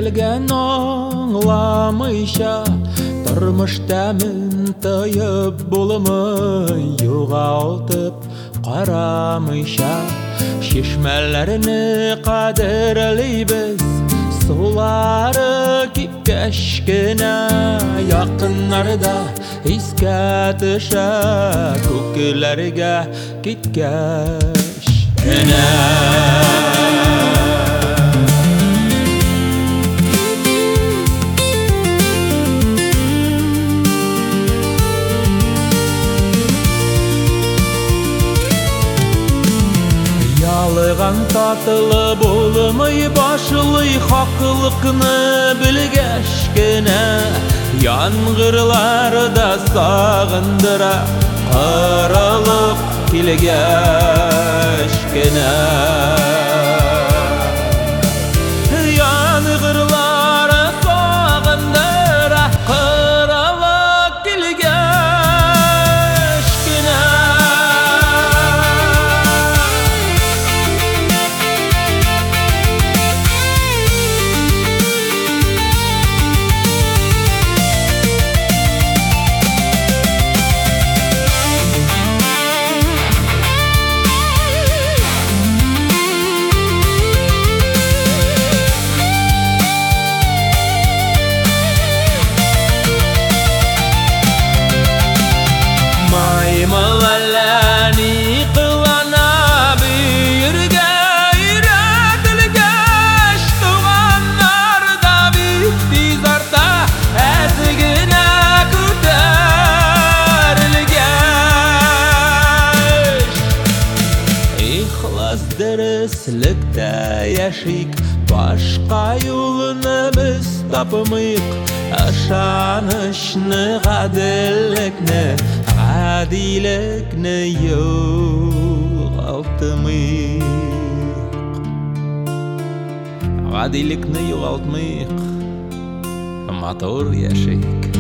Келген аңламыйша Тұрмыш тәмін тойып болымы Юғалтып қарамыйша Шешмәләріні қадірлейбіз Сулары кипкәшкенә Якыннарда искә төшә Күкеләргә киткәш кенә Ялыган татылы булмый башлый Хаклыкны белгәч кенә Яңгырларда сагындыра Кырылып килгәч кенә Яңгырлары сагындыра Кырылып килгәч кенә Маймылаләни қылана бүйірге үйретілгеш Туғаннарда бит арта әзігіне көтерілгеш Ихлас дөріслікті яшик Башқа юлыны біз тапымыйқ Ышанышны ғаділікні Гадилекне югалтмыйк Гадилекне югалтмыйк Матур яшик